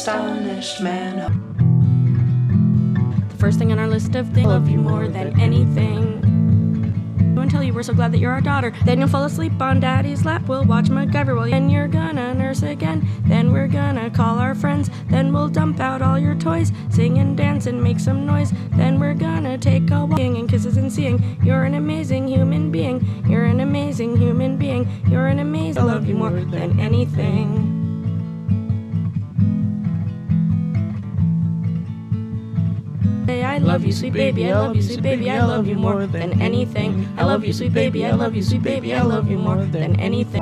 astonished man. The first thing on our list of things, I love you more than anything. Until you were so glad that you're our daughter. Then you'll fall asleep on daddy's lap. We'll watch MacGyver while then you're gonna nurse again. Then we're gonna call our friends. Then we'll dump out all your toys. Sing and dance and make some noise. Then we're gonna take a walk and kisses and seeing. You're an amazing human being. You're an amazing human being. You're an amazing. I love you more than anything. I love you, sweet baby, I love you, sweet baby, I love you more than anything. I love you, sweet baby, I love you, sweet baby, I love you more than anything.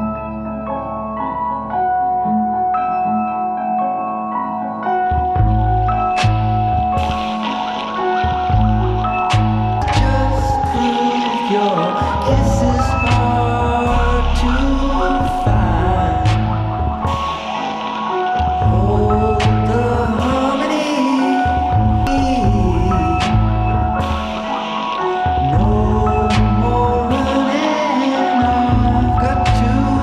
Just prove your kisses hard to find. Hold the harmony. No more running, I've got to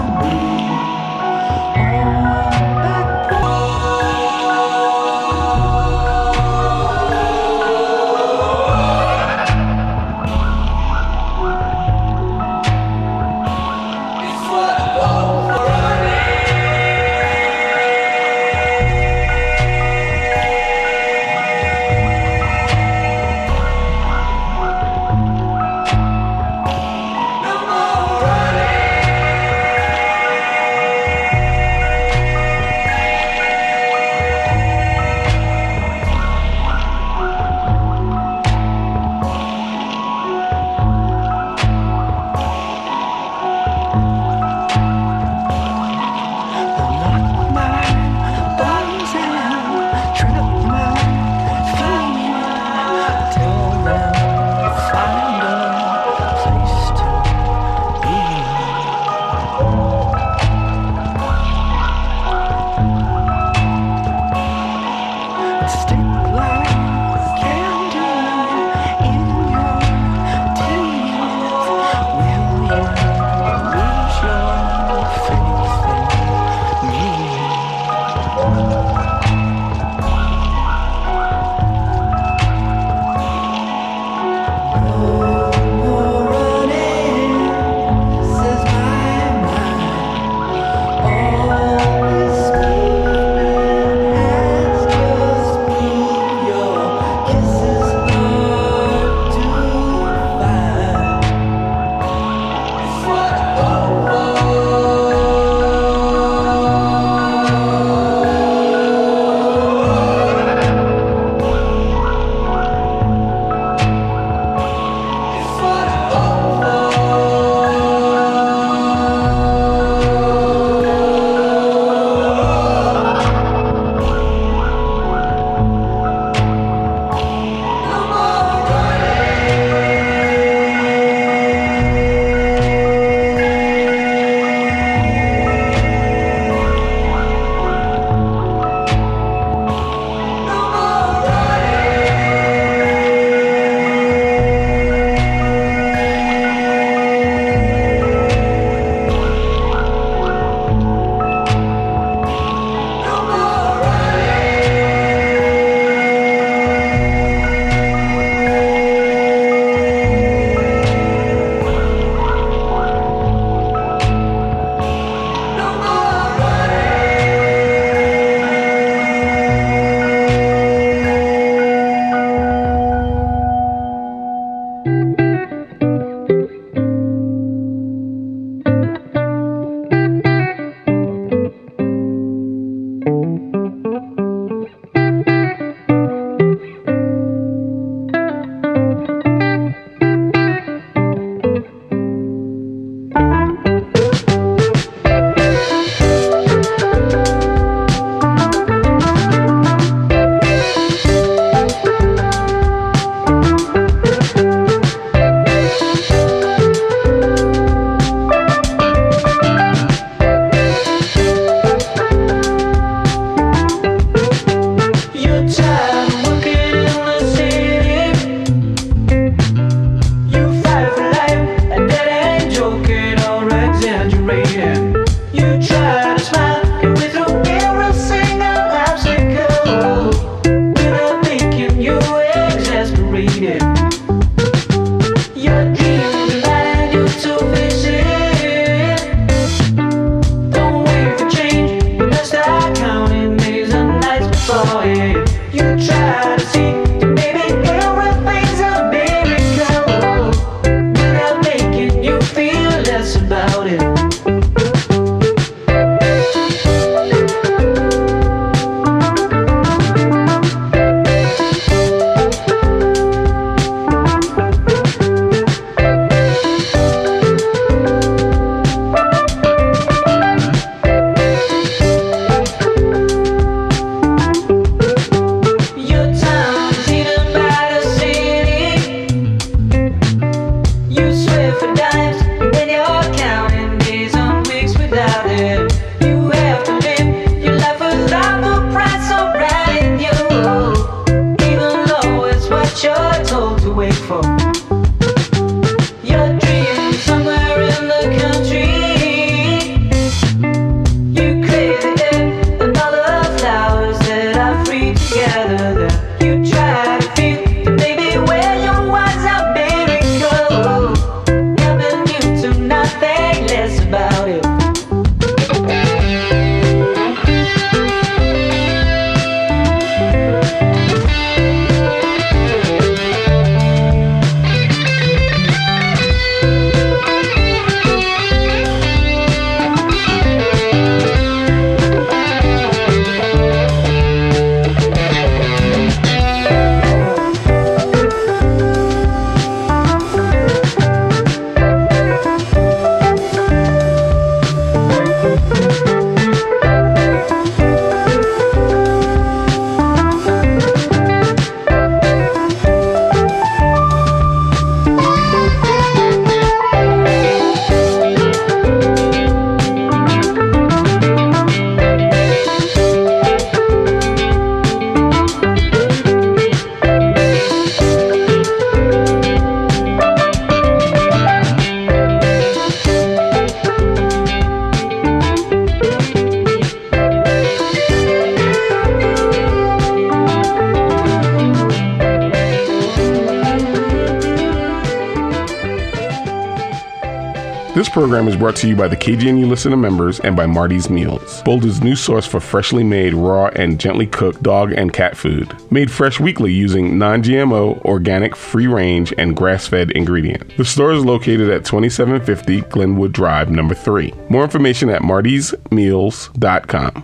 This program is brought to you by the KGNU listener members and by Marty's Meals, Boulder's new source for freshly made, raw, and gently cooked dog and cat food. Made fresh weekly using non-GMO, organic, free-range, and grass-fed ingredients. The store is located at 2750 Glenwood Drive, number 3. More information at martysmeals.com.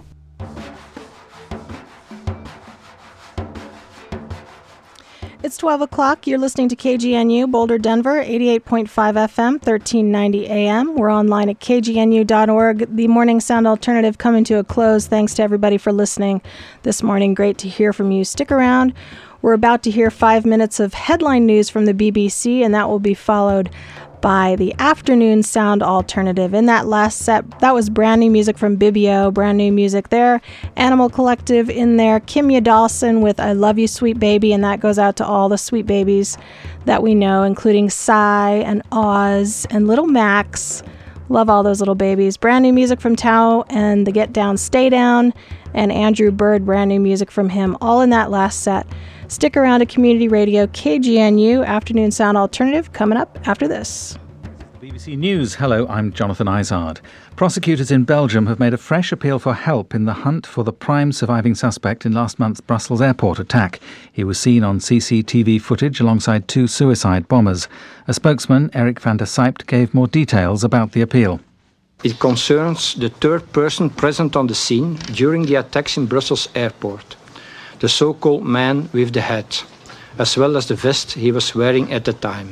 It's 12 o'clock. You're listening to KGNU, Boulder, Denver, 88.5 FM, 1390 AM. We're online at kgnu.org. The Morning Sound Alternative coming to a close. Thanks to everybody for listening this morning. Great to hear from you. Stick around. We're about to hear 5 minutes of headline news from the BBC, and that will be followed by the Afternoon Sound Alternative. In that last set, that was brand new music from Bibio, brand new music there. Animal Collective in there. Kimya Dawson with I Love You, Sweet Baby, and that goes out to all the sweet babies that we know, including Psy and Oz and Little Max. Love all those little babies. Brand new music from Tao and the Get Down, Stay Down, and Andrew Bird, brand new music from him, all in that last set. Stick around to Community Radio KGNU, Afternoon Sound Alternative, coming up after this. BBC News. Hello, I'm Jonathan Izard. Prosecutors in Belgium have made a fresh appeal for help in the hunt for the prime surviving suspect in last month's Brussels airport attack. He was seen on CCTV footage alongside 2 suicide bombers. A spokesman, Eric van der Sijpt, gave more details about the appeal. It concerns the third person present on the scene during the attacks in Brussels airport, the so-called man with the hat, as well as the vest he was wearing at the time.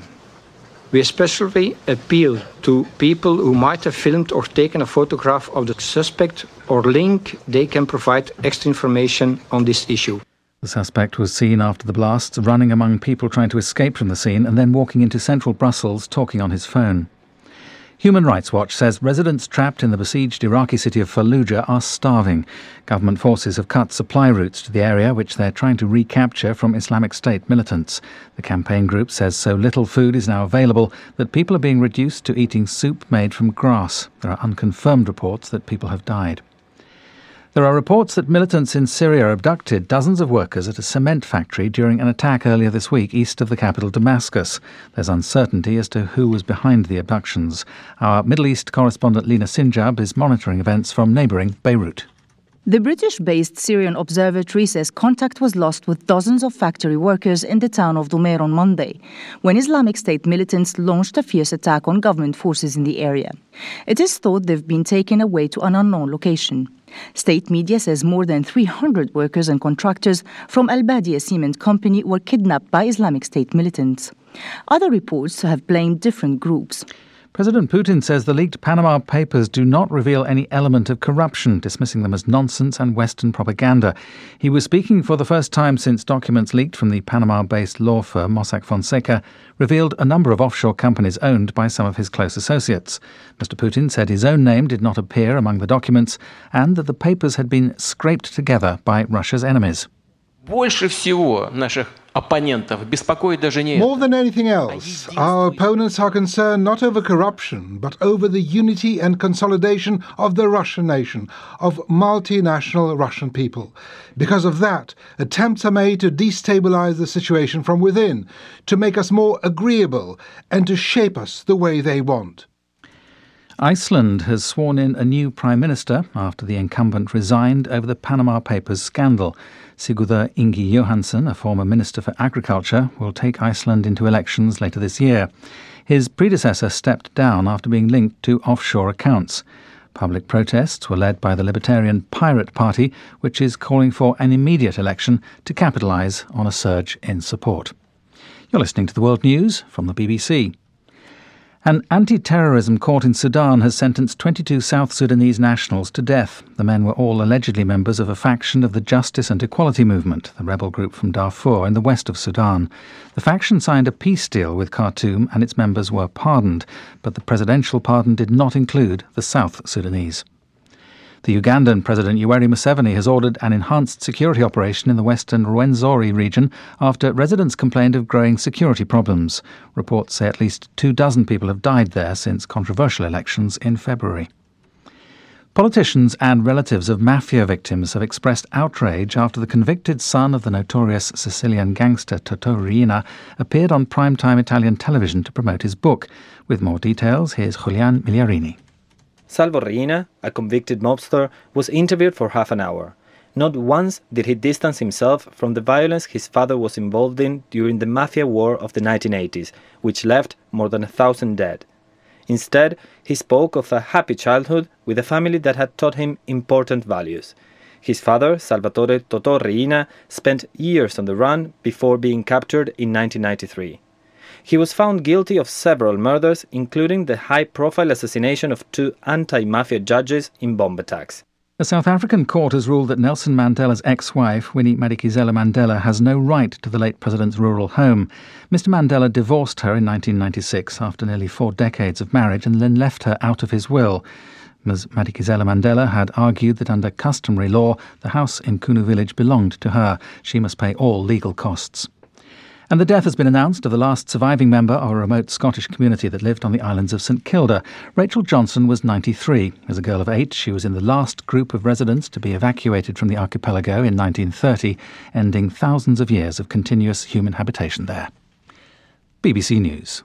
We especially appeal to people who might have filmed or taken a photograph of the suspect or link they can provide extra information on this issue. The suspect was seen after the blasts running among people trying to escape from the scene and then walking into central Brussels talking on his phone. Human Rights Watch says residents trapped in the besieged Iraqi city of Fallujah are starving. Government forces have cut supply routes to the area, which they're trying to recapture from Islamic State militants. The campaign group says so little food is now available that people are being reduced to eating soup made from grass. There are unconfirmed reports that people have died. There are reports that militants in Syria abducted dozens of workers at a cement factory during an attack earlier this week east of the capital Damascus. There's uncertainty as to who was behind the abductions. Our Middle East correspondent Lina Sinjab is monitoring events from neighbouring Beirut. The British-based Syrian Observatory says contact was lost with dozens of factory workers in the town of Dumair on Monday, when Islamic State militants launched a fierce attack on government forces in the area. It is thought they've been taken away to an unknown location. State media says more than 300 workers and contractors from Al-Badia Cement Company were kidnapped by Islamic State militants. Other reports have blamed different groups. President Putin says the leaked Panama Papers do not reveal any element of corruption, dismissing them as nonsense and Western propaganda. He was speaking for the first time since documents leaked from the Panama-based law firm Mossack Fonseca revealed a number of offshore companies owned by some of his close associates. Mr. Putin said his own name did not appear among the documents and that the papers had been scraped together by Russia's enemies. Больше всего наших оппонентов беспокоит даже не... More than anything else, our opponents are concerned not over corruption, but over the unity and consolidation of the Russian nation, of multinational Russian people. Because of that, attempts are made to destabilize the situation from within, to make us more agreeable, and to shape us the way they want. Iceland has sworn in a new Prime Minister after the incumbent resigned over the Panama Papers scandal. Sigurður Ingi Johannsson, a former Minister for Agriculture, will take Iceland into elections later this year. His predecessor stepped down after being linked to offshore accounts. Public protests were led by the Libertarian Pirate Party, which is calling for an immediate election to capitalise on a surge in support. You're listening to the World News from the BBC. An anti-terrorism court in Sudan has sentenced 22 South Sudanese nationals to death. The men were all allegedly members of a faction of the Justice and Equality Movement, the rebel group from Darfur in the west of Sudan. The faction signed a peace deal with Khartoum and its members were pardoned, but the presidential pardon did not include the South Sudanese. The Ugandan President Yoweri Museveni has ordered an enhanced security operation in the western Rwenzori region after residents complained of growing security problems. Reports say at least 24 people have died there since controversial elections in February. Politicians and relatives of mafia victims have expressed outrage after the convicted son of the notorious Sicilian gangster Totò Riina appeared on primetime Italian television to promote his book. With more details, here's Julian Migliarini. Salvo Riina, a convicted mobster, was interviewed for half an hour. Not once did he distance himself from the violence his father was involved in during the mafia war of the 1980s, which left more than 1,000 dead. Instead, he spoke of a happy childhood with a family that had taught him important values. His father, Salvatore Totò Riina, spent years on the run before being captured in 1993. He was found guilty of several murders, including the high-profile assassination of 2 anti-mafia judges in bomb attacks. A South African court has ruled that Nelson Mandela's ex-wife, Winnie Madikizela Mandela, has no right to the late president's rural home. Mr. Mandela divorced her in 1996 after nearly 4 decades of marriage and then left her out of his will. Ms. Madikizela Mandela had argued that under customary law, the house in Kunu village belonged to her. She must pay all legal costs. And the death has been announced of the last surviving member of a remote Scottish community that lived on the islands of St Kilda. Rachel Johnson was 93. As a girl of 8, she was in the last group of residents to be evacuated from the archipelago in 1930, ending thousands of years of continuous human habitation there. BBC News.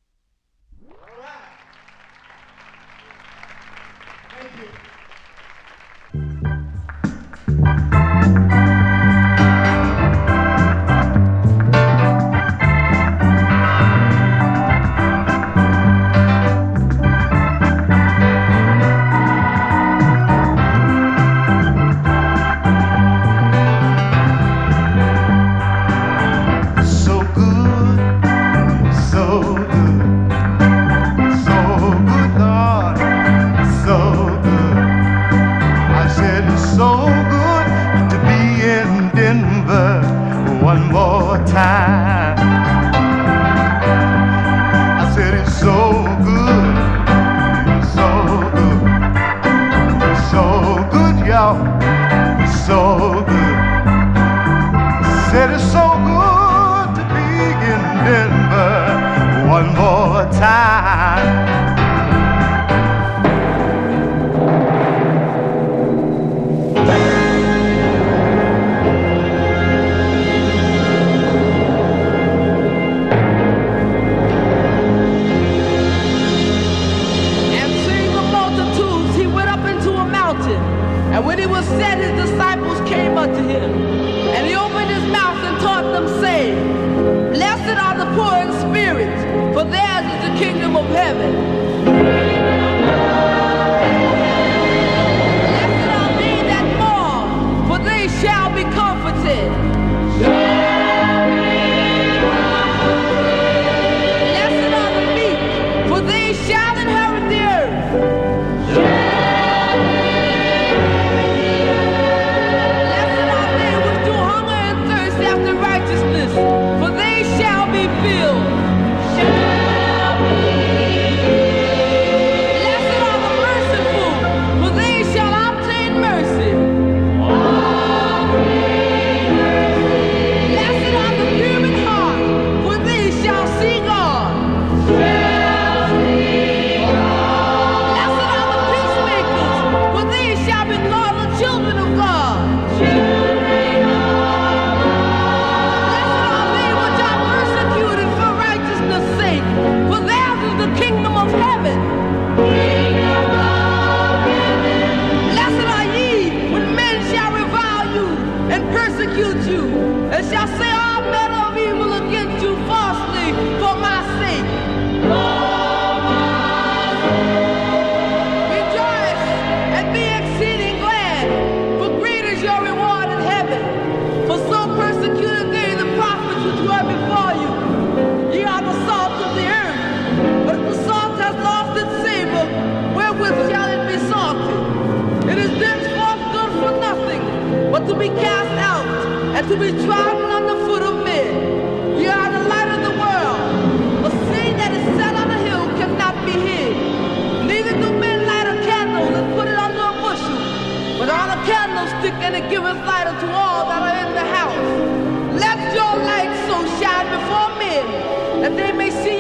To be cast out and to be trodden underfoot of men. You are the light of the world. A city that is set on a hill cannot be hid. Neither do men light a candle and put it under a bushel, but on a candlestick, and it giveth light unto all that are in the house. Let your light so shine before men, that they may see